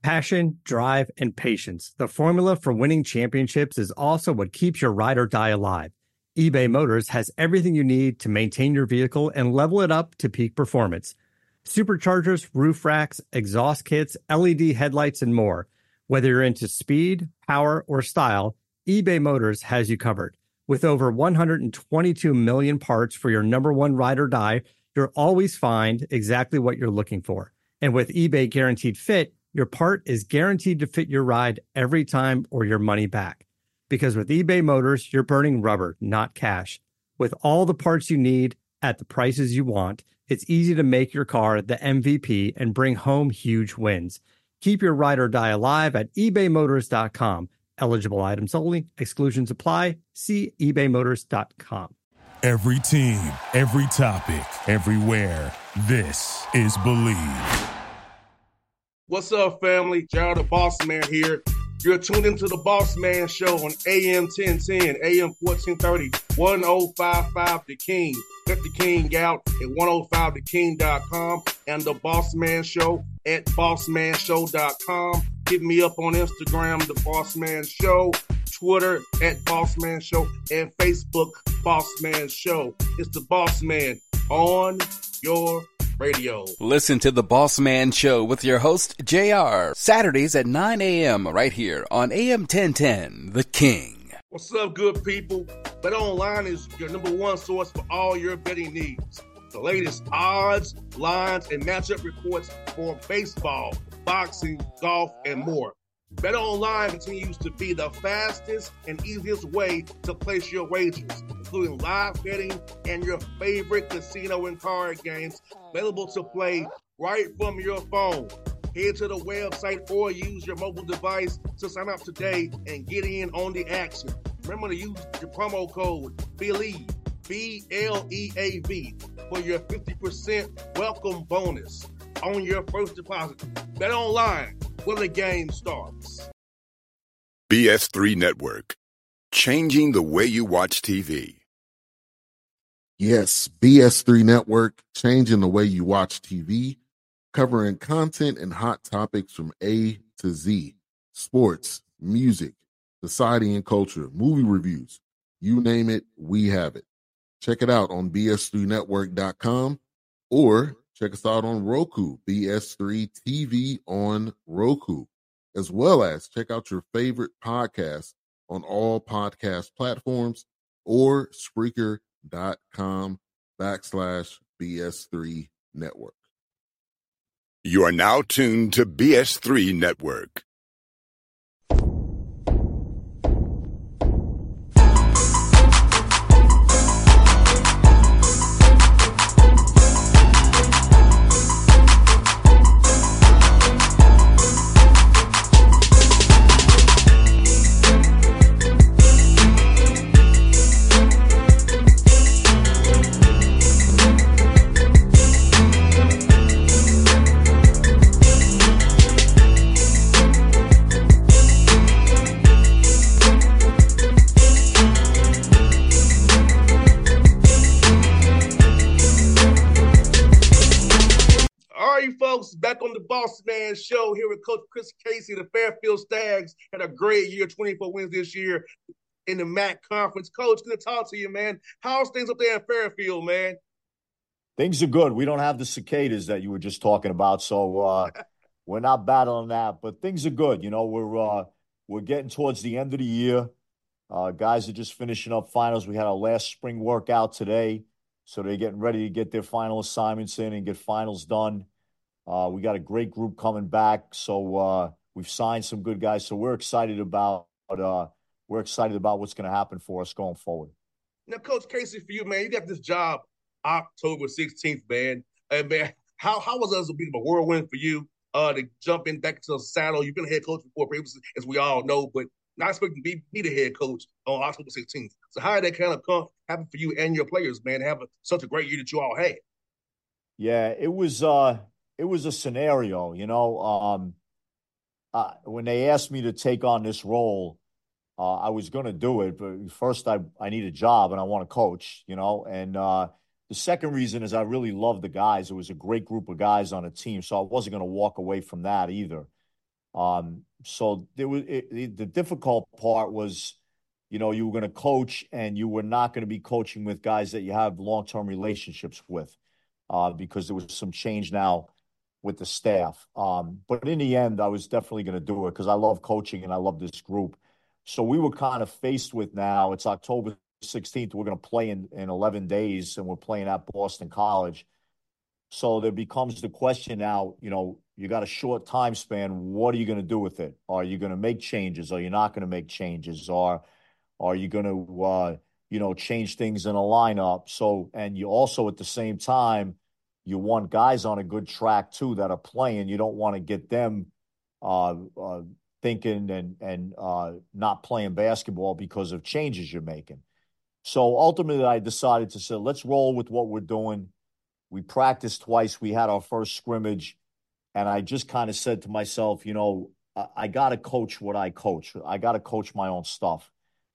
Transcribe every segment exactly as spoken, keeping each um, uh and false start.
Passion, drive, and patience. The formula for winning championships is also what keeps your ride or die alive. eBay Motors has everything you need to maintain your vehicle and level it up to peak performance. Superchargers, roof racks, exhaust kits, L E D headlights, and more. Whether you're into speed, power, or style, eBay Motors has you covered. With over one hundred twenty-two million parts for your number one ride or die, you'll always find exactly what you're looking for. And with eBay Guaranteed Fit, your part is guaranteed to fit your ride every time or your money back. Because with eBay Motors, you're burning rubber, not cash. With all the parts you need at the prices you want, it's easy to make your car the M V P and bring home huge wins. Keep your ride or die alive at ebay motors dot com. Eligible items only. Exclusions apply. See ebay motors dot com. Every team, every topic, everywhere. This is Believe. What's up, family? Gerald the Boss Man here. You're tuned into the Boss Man Show on A M ten ten, A M fourteen thirty, ten fifty-five The King. Let the King out at ten fifty the king dot com and the Boss Man Show at boss man show dot com. Hit me up on Instagram, The Boss Man Show, Twitter at Boss Man Show, and Facebook, Boss Man Show. It's the Boss Man on your radio. Listen to the Boss Man Show with your host, J R, Saturdays at nine a.m. right here on A M ten ten, The King. What's up, good people? BetOnline is your number one source for all your betting needs. The latest odds, lines, and matchup reports for baseball, boxing, golf, and more. BetOnline continues to be the fastest and easiest way to place your wagers, including live betting and your favorite casino and card games available to play right from your phone. Head to the website or use your mobile device to sign up today and get in on the action. Remember to use your promo code BELIEVE, B L E A V, for your fifty percent welcome bonus on your first deposit. BetOnline, where the game starts. B S three Network, changing the way you watch T V. Yes, B S three Network, changing the way you watch T V, covering content and hot topics from A to Z, sports, music, society and culture, movie reviews, you name it, we have it. Check it out on b s three network dot com or check us out on Roku, B S three T V on Roku, as well as check out your favorite podcast on all podcast platforms or Spreaker.com backslash BS3 Network. You are now tuned to B S three Network. Back on the Boss Man Show here with Coach Chris Casey. The Fairfield Stags had a great year, twenty-four wins this year in the M A C conference. Coach, good to talk to you, man. How's things up there in Fairfield, man? Things are good. We don't have the cicadas that you were just talking about, so uh, we're not battling that. But things are good. You know, we're uh, we're getting towards the end of the year. Uh, guys are just finishing up finals. We had our last spring workout today, so they're getting ready to get their final assignments in and get finals done. Uh, we got a great group coming back, so uh, we've signed some good guys. So we're excited about uh, we're excited about what's going to happen for us going forward. Now, Coach Casey, for you, man, you got this job October sixteenth, man. And man, how how was it as a bit of a whirlwind for you uh, to jump in back into the saddle? You've been a head coach before, previously, as we all know, but not expecting to be, be the head coach on October sixteenth. So how did that kind of come happen for you and your players, man, have a, such a great year that you all had? Yeah, it was. Uh... It was a scenario, you know, um, uh, when they asked me to take on this role, uh, I was going to do it. But first, I, I need a job and I want to coach, you know. And uh, the second reason is I really love the guys. It was a great group of guys on a team. So I wasn't going to walk away from that either. Um, so there was it, it, the difficult part was, you know, you were going to coach and you were not going to be coaching with guys that you have long-term relationships with, uh, because there was some change now with the staff. Um, but in the end, I was definitely going to do it because I love coaching and I love this group. So we were kind of faced with now, it's October sixteenth, we're going to play in, in eleven days, and we're playing at Boston College. So there becomes the question now, you know, you got a short time span. What are you going to do with it? Are you going to make changes? Are you not going to make changes? Or are you going to, uh, you know, change things in a lineup? So, and you also at the same time, you want guys on a good track too that are playing. You don't want to get them uh, uh, thinking and and uh, not playing basketball because of changes you're making. So ultimately, I decided to say, let's roll with what we're doing. We practiced twice. We had our first scrimmage. And I just kind of said to myself, you know, I, I got to coach what I coach. I got to coach my own stuff.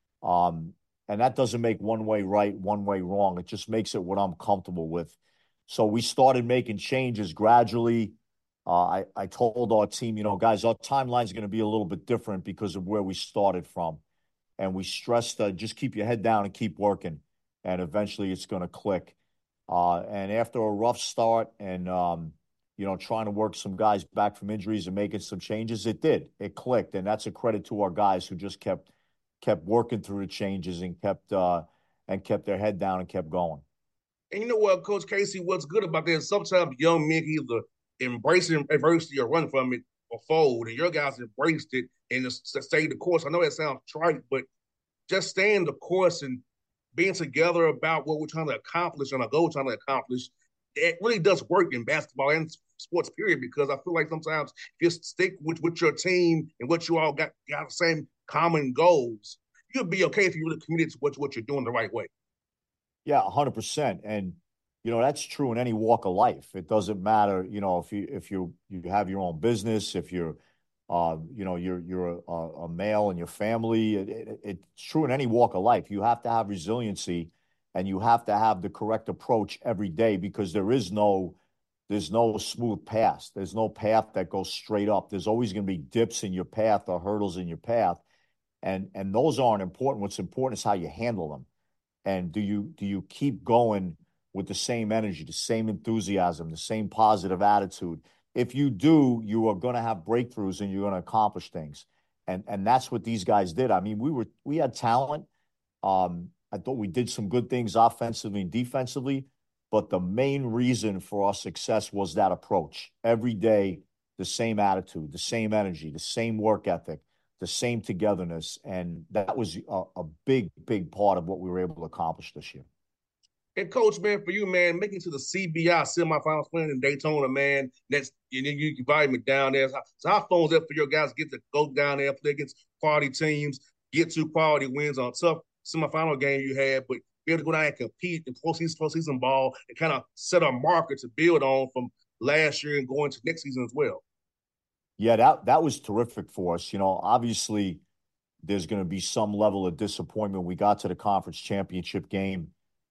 Um, and that doesn't make one way right, one way wrong. It just makes it what I'm comfortable with. So we started making changes gradually. Uh, I, I told our team, you know, guys, our timeline is going to be a little bit different because of where we started from. And we stressed, uh, just keep your head down and keep working. And eventually it's going to click. Uh, and after a rough start and, um, you know, trying to work some guys back from injuries and making some changes, it did. It clicked. And that's a credit to our guys who just kept kept working through the changes and kept uh, and kept their head down and kept going. And you know what, Coach Casey, what's good about that? Sometimes young men either embrace adversity or run from it or fold. And your guys embraced it and just stayed the course. I know that sounds trite, but just staying the course and being together about what we're trying to accomplish and our goal we're trying to accomplish, it really does work in basketball and sports, period, because I feel like sometimes if you stick with, with your team and what you all got, got the same common goals, you'll be okay if you really committed to what, what you're doing the right way. Yeah, one hundred percent. And, you know, that's true in any walk of life. It doesn't matter, you know, if you if you you have your own business, if you're, uh, you know, you're you're a, a male in your family. It, it, it's true in any walk of life. You have to have resiliency, and you have to have the correct approach every day because there is no there's no smooth path. There's no path that goes straight up. There's always going to be dips in your path or hurdles in your path, and and those aren't important. What's important is how you handle them. And do you do you keep going with the same energy, the same enthusiasm, the same positive attitude? If you do, you are going to have breakthroughs and you're going to accomplish things. And and that's what these guys did. I mean, we were we had talent. Um, I thought we did some good things offensively and defensively, but the main reason for our success was that approach. Every day, the same attitude, the same energy, the same work ethic, the same togetherness. And that was a, a big, big part of what we were able to accomplish this year. And Coach, man, for you, man, making to the C B I semifinals, playing in Daytona, man, that's and then you invite me down there. So, so how fun was that for your guys to get to go down there, play against quality teams, get two quality wins on a tough semifinal game you had, but be able to go down and compete in postseason, postseason ball and kind of set a marker to build on from last year and going to next season as well. Yeah, that that was terrific for us. You know, obviously there's going to be some level of disappointment. We got to the conference championship game,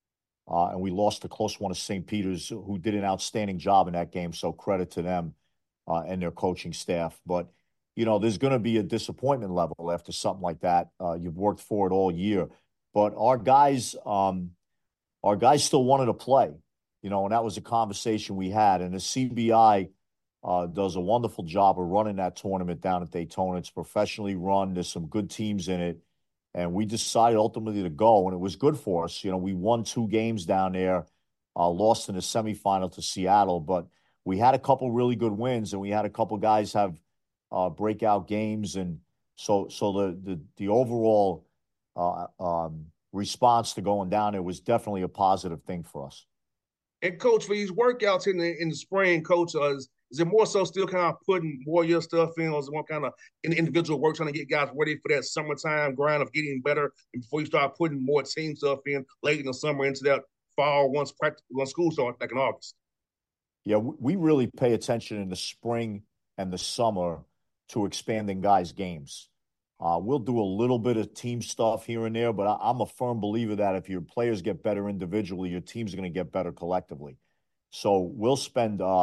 uh, and we lost a close one to Saint Peter's, who did an outstanding job in that game. So credit to them uh, and their coaching staff. But, you know, there's going to be a disappointment level after something like that. Uh, you've worked for it all year. But our guys, um, our guys still wanted to play, you know, and that was a conversation we had. And the C B I Uh, does a wonderful job of running that tournament down at Daytona. It's professionally run. There's some good teams in it. And we decided ultimately to go, and it was good for us. You know, we won two games down there, uh, lost in the semifinal to Seattle, but we had a couple really good wins, and we had a couple guys have uh, breakout games. And so so the the, the overall uh, um, response to going down there was definitely a positive thing for us. And, Coach, for these workouts in the in the spring, Coach, uh, is, is it more so still kind of putting more of your stuff in, or is it more kind of in individual work trying to get guys ready for that summertime grind of getting better and before you start putting more team stuff in late in the summer into that fall once practice, once school starts back in August? Yeah, we really pay attention in the spring and the summer to expanding guys' games. Uh, we'll do a little bit of team stuff here and there, but I, I'm a firm believer that if your players get better individually, your team's going to get better collectively. So we'll spend uh,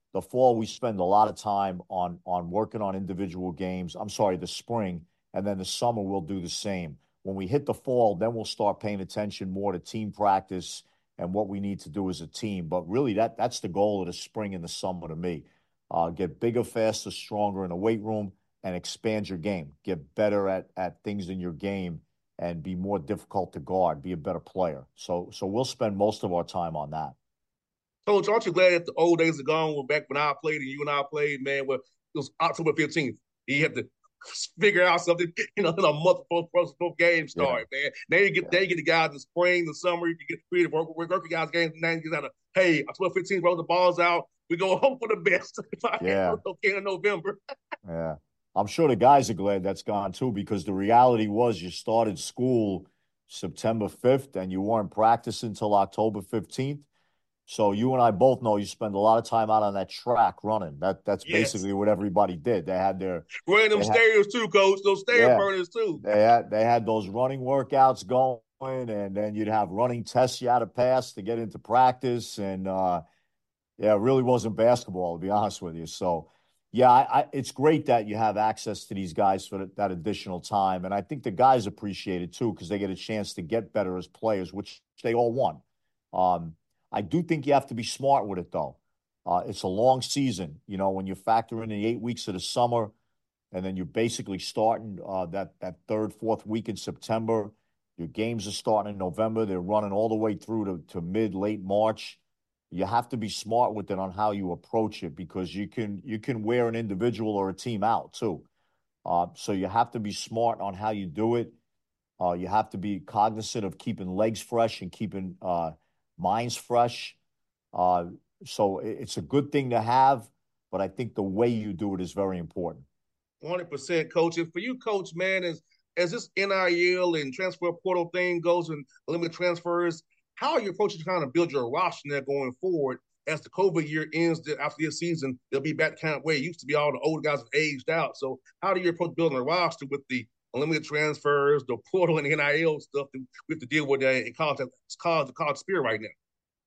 The fall, we spend a lot of time on on working on individual games. I'm sorry, the spring, and then the summer we'll do the same. When we hit the fall, then we'll start paying attention more to team practice and what we need to do as a team. But really, that that's the goal of the spring and the summer to me. Uh, get bigger, faster, stronger in the weight room and expand your game. Get better at at things in your game and be more difficult to guard, be a better player. So so we'll spend most of our time on that. Coach, aren't you glad that the old days are gone? When back when I played and you and I played, man, well, it was October fifteenth. You have to figure out something, you know, in a month before both games start, yeah. man. Now you get yeah. there, you get the guys in the spring, the summer, you get creative work, work, work guys games, and then you get out of, hey, October fifteenth, roll the balls out. We go home for the best. yeah. Okay in November. yeah. I'm sure the guys are glad that's gone too, because the reality was you started school September fifth and you weren't practicing until October fifteenth. So you and I both know you spend a lot of time out on that track running. That That's yes. basically what everybody did. They had their – running them stairs had, too, Coach. Those stair yeah, burners too. They had, they had those running workouts going, and then you'd have running tests you had to pass to get into practice. And, uh, yeah, it really wasn't basketball, to be honest with you. So – Yeah, I, I, it's great that you have access to these guys for the, that additional time. And I think the guys appreciate it, too, because they get a chance to get better as players, which they all want. Um, I do think you have to be smart with it, though. Uh, it's a long season. You know, when you factor in the eight weeks of the summer, and then you're basically starting uh, that, that third, fourth week in September. Your games are starting in November. They're running all the way through to, to mid, late March. You have to be smart with it on how you approach it, because you can you can wear an individual or a team out too. Uh, so you have to be smart on how you do it. Uh, you have to be cognizant of keeping legs fresh and keeping uh, minds fresh. Uh, so it's a good thing to have, but I think the way you do it is very important. one hundred percent, Coach. And for you, Coach, man, as, as this N I L and transfer portal thing goes and limited transfers, how are you approaching trying to build your roster there going forward as the COVID year ends after this season? They'll be back kind of where it used to be. All the older guys have aged out. So how do you approach building a roster with the unlimited transfers, the portal, and the N I L stuff that we have to deal with in college, it's called the college spirit right now?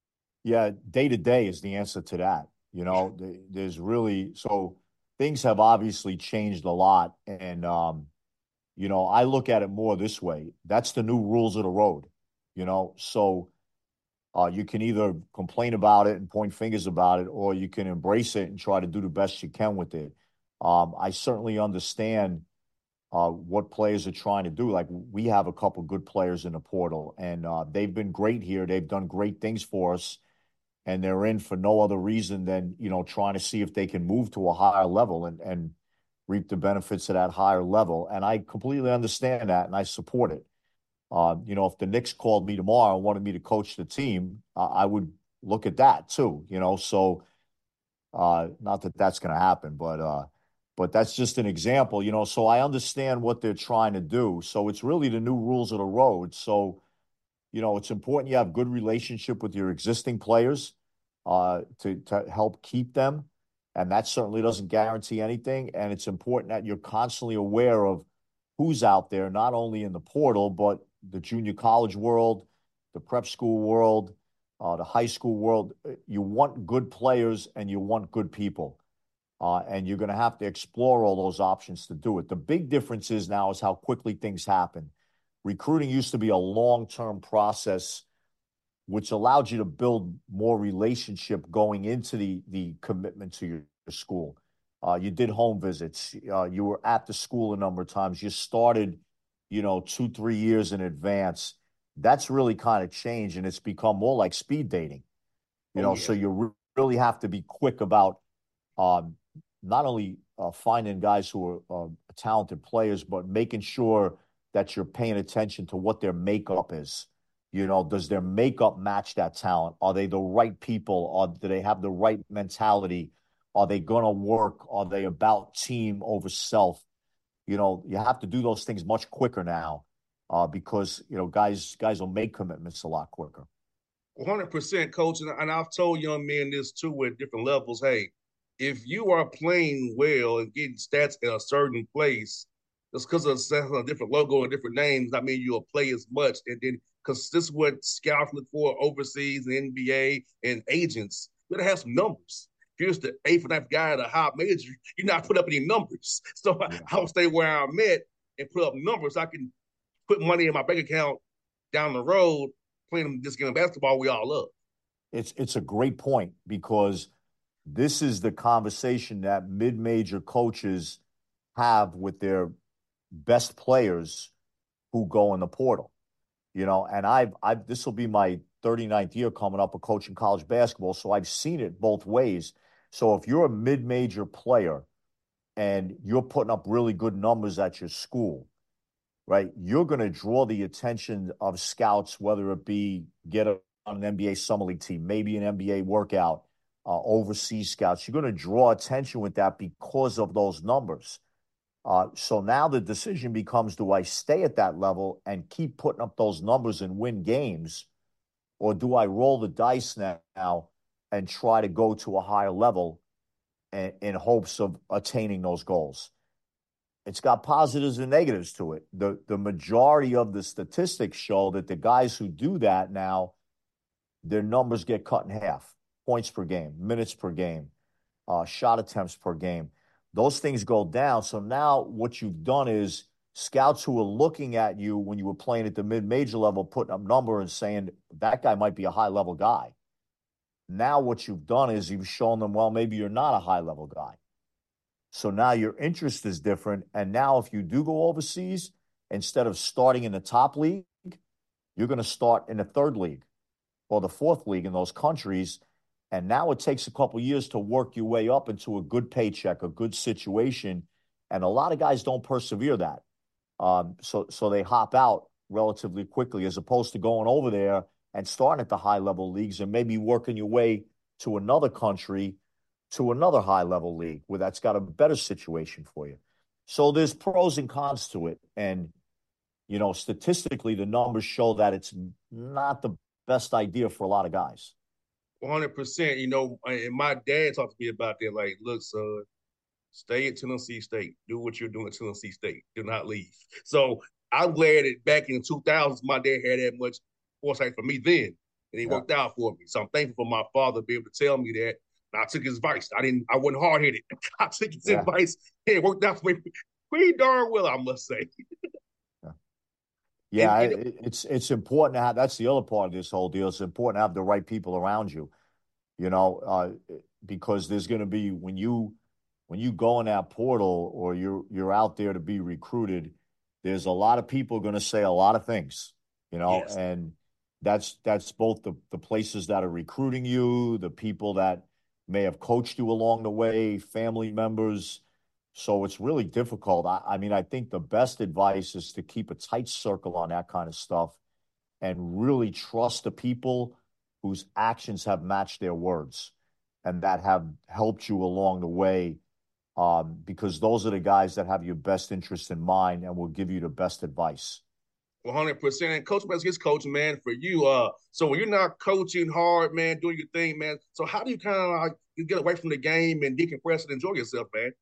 Yeah, day to day is the answer to that. You know, there's really – so things have obviously changed a lot. And, um, you know, I look at it more this way. That's the new rules of the road, you know. So – Uh, you can either complain about it and point fingers about it, or you can embrace it and try to do the best you can with it. Um, I certainly understand uh, what players are trying to do. Like, we have a couple good players in the portal, and uh, they've been great here. They've done great things for us, and they're in for no other reason than, you know, trying to see if they can move to a higher level and, and reap the benefits of that higher level. And I completely understand that, and I support it. Uh, you know, if the Knicks called me tomorrow and wanted me to coach the team, uh, I would look at that too, you know. So uh, not that that's going to happen, but uh, but that's just an example, you know. So I understand what they're trying to do. So it's really the new rules of the road. So, you know, it's important you have good relationship with your existing players uh, to, to help keep them. And that certainly doesn't guarantee anything. And it's important that you're constantly aware of who's out there, not only in the portal, but the junior college world, the prep school world, uh, the high school world. You want good players and you want good people. Uh, and you're going to have to explore all those options to do it. The big difference is now is how quickly things happen. Recruiting used to be a long-term process, which allowed you to build more relationship going into the, the commitment to your, your school. Uh, you did home visits. Uh, you were at the school a number of times. You started, you know, two, three years in advance. That's really kind of changed, and it's become more like speed dating. You oh, know, yeah. So you re- really have to be quick about um, not only uh, finding guys who are uh, talented players, but making sure that you're paying attention to what their makeup is. You know, does their makeup match that talent? Are they the right people? Or do they have the right mentality? Are they going to work? Are they about team over self? You know, you have to do those things much quicker now uh, because, you know, guys guys will make commitments a lot quicker. one hundred percent, Coach. And, and I've told young men this, too, at different levels. Hey, if you are playing well and getting stats at a certain place, just because of a different logo and different names, I mean you'll play as much. And then because this is what scouts look for overseas and N B A and agents. You got to have some numbers. you're the eighth or ninth guy at a high major, you're not putting up any numbers. So yeah. I'll stay where I'm at and put up numbers. I can put money in my bank account down the road playing this game of basketball we all love. It's it's a great point because this is the conversation that mid-major coaches have with their best players who go in the portal. You know, and I've I've this will be my thirty-ninth year coming up of coaching college basketball, so I've seen it both ways. So if you're a mid-major player and you're putting up really good numbers at your school, right, you're going to draw the attention of scouts, whether it be get a, on an N B A Summer League team, maybe an N B A workout, uh, overseas scouts. You're going to draw attention with that because of those numbers. Uh, so now the decision becomes, do I stay at that level and keep putting up those numbers and win games, or do I roll the dice now and try to go to a higher level in, in hopes of attaining those goals? It's got positives and negatives to it. The, the majority of the statistics show that the guys who do that now, their numbers get cut in half. Points per game, minutes per game, uh, shot attempts per game. Those things go down. So now what you've done is scouts who are looking at you when you were playing at the mid-major level, putting up number and saying that guy might be a high-level guy. Now what you've done is you've shown them, well, maybe you're not a high-level guy. So now your interest is different. And now if you do go overseas, instead of starting in the top league, you're going to start in the third league or the fourth league in those countries. And now it takes a couple years to work your way up into a good paycheck, a good situation. And a lot of guys don't persevere that. Um, so, so they hop out relatively quickly as opposed to going over there and starting at the high-level leagues and maybe working your way to another country, to another high-level league where that's got a better situation for you. So there's pros and cons to it. And, you know, statistically, the numbers show that it's not the best idea for a lot of guys. one hundred percent. You know, and my dad talked to me about that. Like, look, son, stay at Tennessee State. Do what you're doing at Tennessee State. Do not leave. So I'm glad that back in the two thousands, my dad had that much foresight for me then, and he yeah. worked out for me. So I'm thankful for my father to be able to tell me that. And I took his advice. I didn't. I wasn't hard headed. I took his yeah. advice. And it worked out for me pretty darn well, I must say. yeah, yeah and, it, it's it's important to have. That's the other part of this whole deal. It's important to have the right people around you. You know, uh, because there's going to be when you when you go in that portal or you're you're out there to be recruited, there's a lot of people going to say a lot of things. You know, yes. and that's that's both the the places that are recruiting you, the people that may have coached you along the way, family members. So it's really difficult. I, I mean, I think the best advice is to keep a tight circle on that kind of stuff and really trust the people whose actions have matched their words and that have helped you along the way, um, because those are the guys that have your best interest in mind and will give you the best advice. one hundred percent. And Coach West gets coaching, man, for you. Uh, so when you're not coaching hard, man, doing your thing, man, so how do you kind of like you get away from the game and decompress and enjoy yourself, man?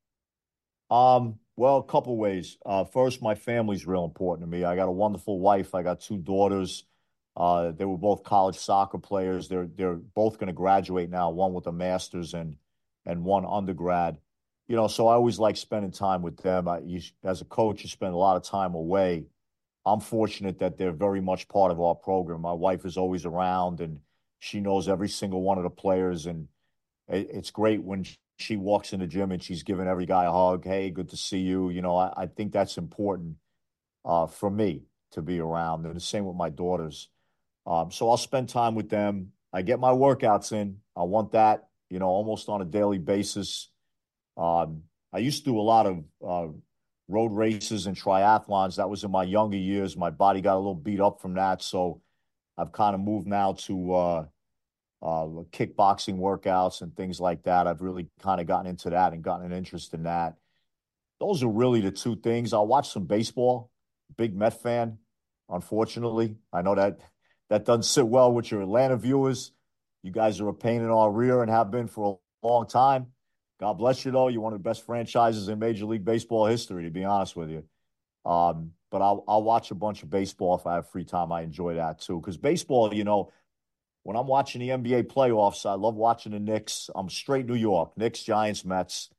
Um, well, a couple ways. Uh, first, my family's real important to me. I got a wonderful wife. I got two daughters. Uh, they were both college soccer players. They're they're both going to graduate now, one with a master's and and one undergrad. You know, so I always like spending time with them. I, you, as a coach, you spend a lot of time away. I'm fortunate that they're very much part of our program. My wife is always around, and she knows every single one of the players. And it, it's great when she walks in the gym and she's giving every guy a hug. Hey, good to see you. You know, I, I think that's important uh, for me to be around. And the same with my daughters. Um, so I'll spend time with them. I get my workouts in. I want that, you know, almost on a daily basis. Um, I used to do a lot of uh, road races and triathlons. That was in my younger years. My body got a little beat up from that. So I've kind of moved now to uh, uh, kickboxing workouts and things like that. I've really kind of gotten into that and gotten an interest in that. Those are really the two things. I'll watch some baseball. Big Met fan, unfortunately. I know that that doesn't sit well with your Atlanta viewers. You guys are a pain in our rear and have been for a long time. God bless you, though. You're one of the best franchises in Major League Baseball history, to be honest with you. Um, but I'll, I'll watch a bunch of baseball if I have free time. I enjoy that, too. Because baseball, you know, when I'm watching the N B A playoffs, I love watching the Knicks. I'm straight New York, Knicks, Giants, Mets.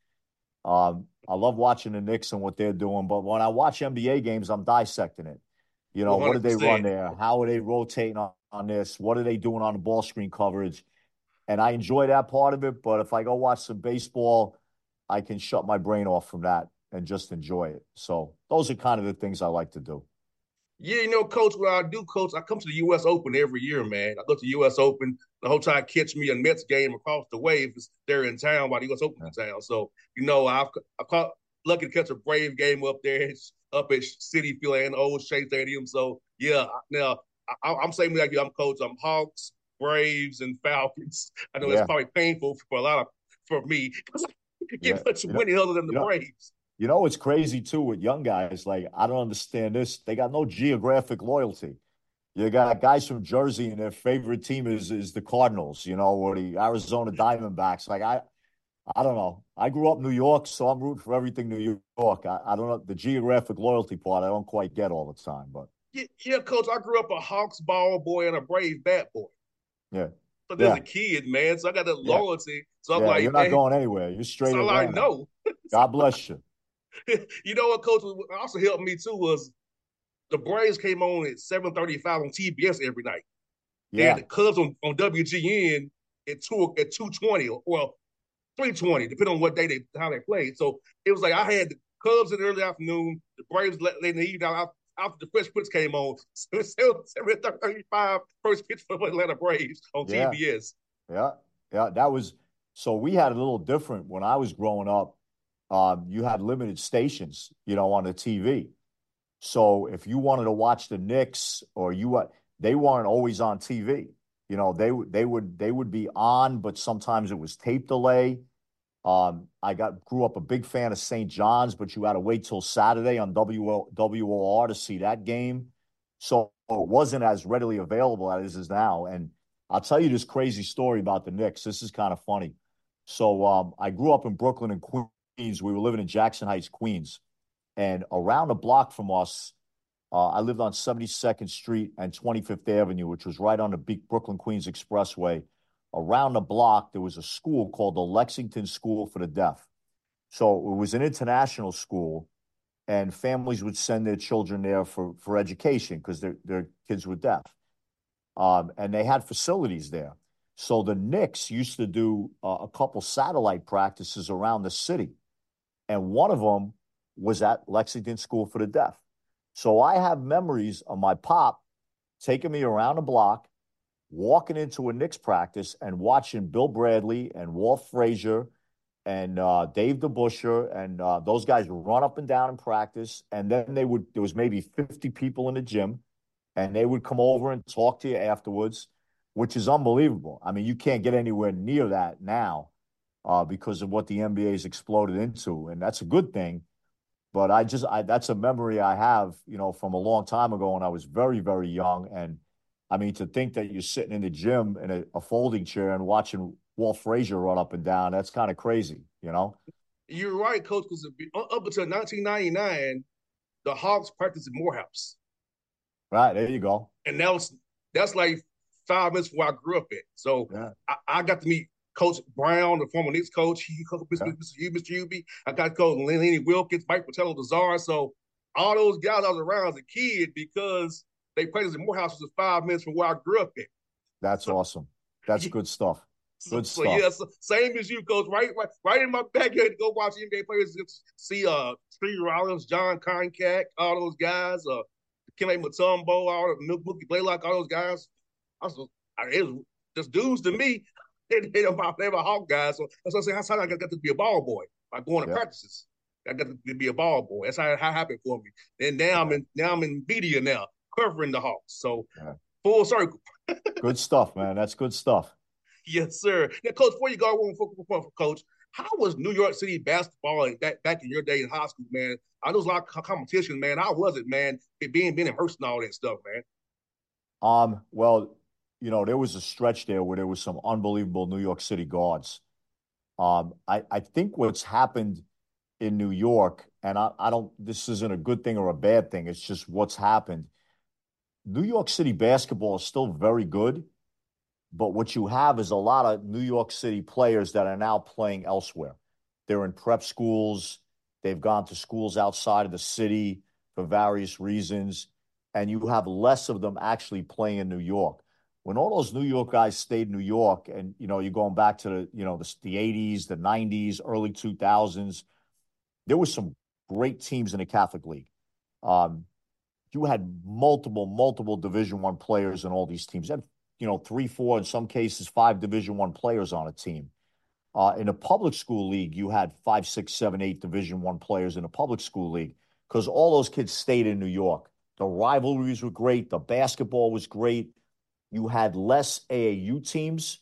Um, I love watching the Knicks and what they're doing. But when I watch N B A games, I'm dissecting it. You know, what did they run there? How are they rotating on, on this? What are they doing on the ball screen coverage? And I enjoy that part of it. But if I go watch some baseball, I can shut my brain off from that and just enjoy it. So those are kind of the things I like to do. Yeah, you know, Coach, what I do, Coach, I come to the U S Open every year, man. I go to the U S Open. The whole time catch me a Mets game across the way if it's there in town while the U S Open yeah. in town. So, you know, I've, I caught lucky to catch a Brave game up there, up at Citi Field and Old Shea Stadium. So, yeah, now I, I'm saying like you, I'm Coach. I'm Hawks, Braves, and Falcons. I know yeah. it's probably painful for a lot of for me because I get yeah. much winning other than the you know, Braves. You know, it's crazy, too, with young guys. Like, I don't understand this. They got no geographic loyalty. You got guys from Jersey and their favorite team is is the Cardinals, you know, or the Arizona Diamondbacks. Like, I I don't know. I grew up in New York, so I'm rooting for everything New York. I, I don't know. The geographic loyalty part, I don't quite get all the time. But Yeah, yeah, Coach, I grew up a Hawks ball boy and a Brave bat boy. Yeah. So there's yeah. a kid, man. So I got that loyalty. So I'm yeah, like, you're not man, going anywhere. You're straight that's all Atlanta. I know. God bless you. You know what, Coach, what also helped me too was the Braves came on at seven thirty-five on T B S every night. Yeah. They had the Cubs on, on W G N at two at two twenty or well three twenty, depending on what day they how they played. So it was like I had the Cubs in the early afternoon, the Braves late in the evening after, after the Fresh Prince came on. So it's seven thirty-five first pitch for the Atlanta Braves on yeah. T B S. Yeah, yeah, that was so we had a little different when I was growing up. Um, you had limited stations, you know, on the T V. So if you wanted to watch the Knicks or you, they weren't always on T V. You know, they they would they would be on, but sometimes it was tape delay. Um, I got grew up a big fan of Saint John's, but you had to wait till Saturday on W O R to see that game. So it wasn't as readily available as it is now. And I'll tell you this crazy story about the Knicks. This is kind of funny. So um, I grew up in Brooklyn and Queens. We were living in Jackson Heights, Queens. And around a block from us, uh, I lived on seventy-second Street and twenty-fifth Avenue, which was right on the big Brooklyn Queens Expressway. Around the block, there was a school called the Lexington School for the Deaf. So it was an international school, and families would send their children there for, for education because their, their kids were deaf. Um, and they had facilities there. So the Knicks used to do uh, a couple satellite practices around the city. And one of them was at Lexington School for the Deaf. So I have memories of my pop taking me around the block, walking into a Knicks practice and watching Bill Bradley and Walt Frazier and uh, Dave DeBusschere and uh, those guys run up and down in practice. And then they would, there was maybe fifty people in the gym, and they would come over and talk to you afterwards, which is unbelievable. I mean, you can't get anywhere near that now. Uh, because of what the N B A has exploded into, and that's a good thing. But I just, I, that's a memory I have, you know, from a long time ago when I was very, very young. And I mean, to think that you're sitting in the gym in a, a folding chair and watching Walt Frazier run up and down, that's kind of crazy, you know? You're right, Coach, because up until nineteen ninety-nine, the Hawks practiced at Morehouse. Right, there you go. And that was, that's like five minutes from where I grew up at. So yeah. I, I got to meet Coach Brown, the former Knicks coach, he coached Mister Yeah. Mister Hubie. I got to coach Lenny Wilkins, Mike Patello, Lazar. So all those guys I was around as a kid because they practiced in Morehouse, which was five minutes from where I grew up at. That's so awesome. That's yeah. good stuff. Good so, stuff. So yeah, so same as you, Coach. Right, right, right in my backyard to go watch N B A players. See, uh, Tree Rollins, John Koncak, all those guys. Uh, Kenneth Mutombo, all the Mookie Blaylock, all those guys. I was, it was just dudes to me. They, they, they were Hawk guys. So that's what I'm saying. That's how I got to be a ball boy by going to yeah. practices. I got to be a ball boy. That's how it happened for me. And now yeah. I'm in now I'm in media now, covering the Hawks. So yeah. full circle. Good stuff, man. That's good stuff. Yes, sir. Now, Coach, before you go on for, for, for Coach, how was New York City basketball back, back in your day in high school, man? I know there's a lot of competition, man. How was it, man? It being being immersed in all that stuff, man. Um, well, you know, there was a stretch there where there was some unbelievable New York City guards. Um, I, I think what's happened in New York, and I, I don't, this isn't a good thing or a bad thing. It's just what's happened. New York City basketball is still very good, But what you have is a lot of New York City players that are now playing elsewhere. They're in prep schools. They've gone to schools outside of the city for various reasons. And you have less of them actually playing in New York. When all those New York guys stayed in New York, and, you know, you're going back to the, you know, the, the eighties, the nineties, early two thousands, there were some great teams in the Catholic League. Um, you had multiple, multiple Division One players in all these teams. You had, you know, three, four, in some cases, five Division One players on a team. Uh, in a public school league, you had five, six, seven, eight Division One players in a public school league because all those kids stayed in New York. The rivalries were great. The basketball was great. You had less A A U teams,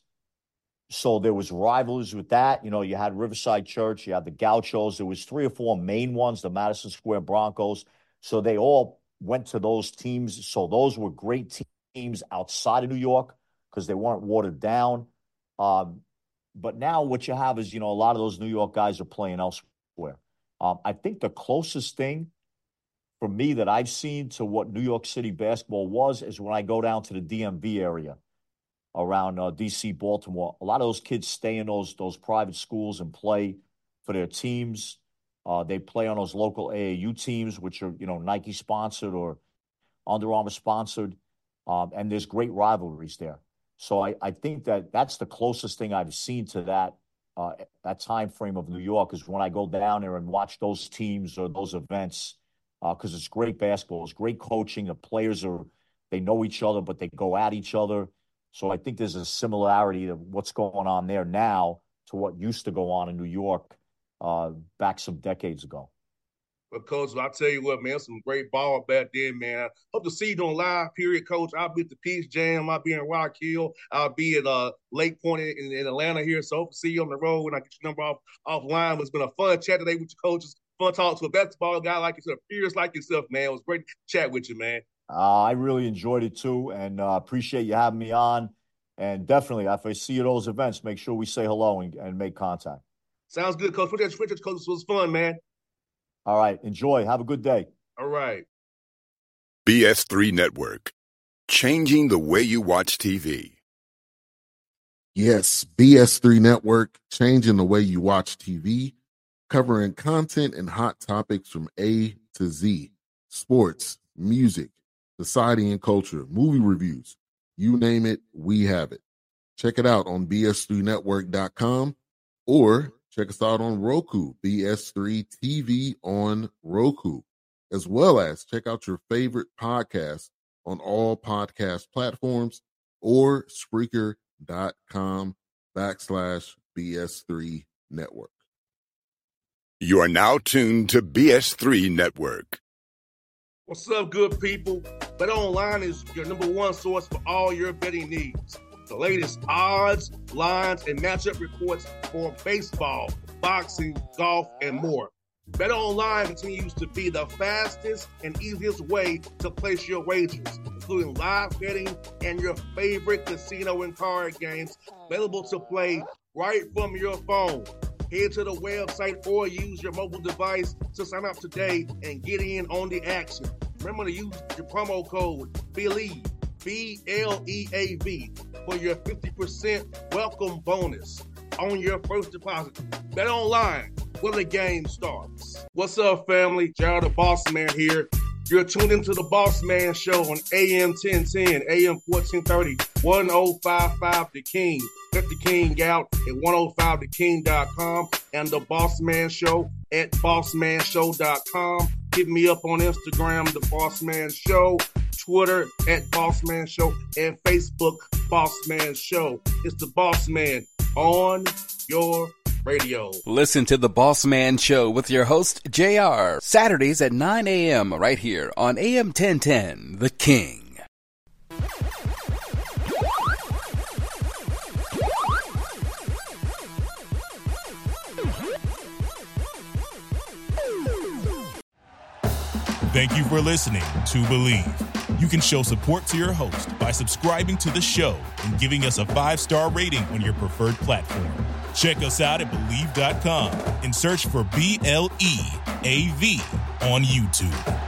so there was rivalries with that. You know, you had Riverside Church, you had the Gauchos. There was three or four main ones, the Madison Square Broncos. So they all went to those teams. So those were great teams outside of New York because they weren't watered down. Um, but now what you have is, you know, a lot of those New York guys are playing elsewhere. Um, I think the closest thing for me that I've seen to what New York City basketball was is when I go down to the D M V area around uh, D C, Baltimore. A lot of those kids stay in those those private schools and play for their teams. Uh, they play on those local A A U teams, which are, you know, Nike sponsored or Under Armour sponsored. Um, and there's great rivalries there. So I, I think that that's the closest thing I've seen to that uh, that time frame of New York is when I go down there and watch those teams or those events. Because uh, it's great basketball, it's great coaching. The players are, they know each other, but they go at each other. So I think there's a similarity to what's going on there now to what used to go on in New York uh, back some decades ago. But, Coach, I'll tell you what, man, some great ball back then, man. Hope to see you on live, period, Coach. I'll be at the Peach Jam. I'll be in Rock Hill. I'll be at uh, Lake Point in, in Atlanta here. So hope to see you on the road when I get your number off offline. It's been a fun chat today with your coaches. Fun talk to a basketball guy like yourself, peers like yourself, man. It was great to chat with you, man. Uh, I really enjoyed it, too, and uh, appreciate you having me on. And definitely, if I see you at those events, make sure we say hello and, and make contact. Sounds good, Coach. Coach, Coach, this was fun, man. All right. Enjoy. Have a good day. All right. B S three Network. Changing the way you watch T V. Yes, B S three Network, changing the way you watch T V, covering content and hot topics from A to Z. Sports, music, society and culture, movie reviews. You name it, we have it. Check it out on B S three network dot com or check us out on Roku, B S three T V on Roku, as well as check out your favorite podcasts on all podcast platforms or Spreaker.com backslash BS3 Network. You are now tuned to B S three Network. What's up, good people? Bet Online is your number one source for all your betting needs. The latest odds, lines, and matchup reports for baseball, boxing, golf, and more. BetOnline continues to be the fastest and easiest way to place your wagers, including live betting and your favorite casino and card games available to play right from your phone. Head to the website or use your mobile device to sign up today and get in on the action. Remember to use your promo code BELIEVE, B L E A V, for your fifty percent welcome bonus on your first deposit. Bet online when the game starts. What's up, family? Gerald the Boss Man here. You're tuned into the Boss Man Show on A M ten ten, A M fourteen thirty, ten fifty-five The King. Let the King out at ten fifty the king dot com and the Boss Man Show at boss man show dot com. Hit me up on Instagram, The Boss Man Show, Twitter at Boss Man Show, and Facebook, Boss Man Show. It's the Boss Man on your radio. Listen to The Boss Man Show with your host, J R, Saturdays at nine a.m. right here on A M ten ten, The King. Thank you for listening to Believe. You can show support to your host by subscribing to the show and giving us a five-star rating on your preferred platform. Check us out at Believe dot com and search for B L E A V on YouTube.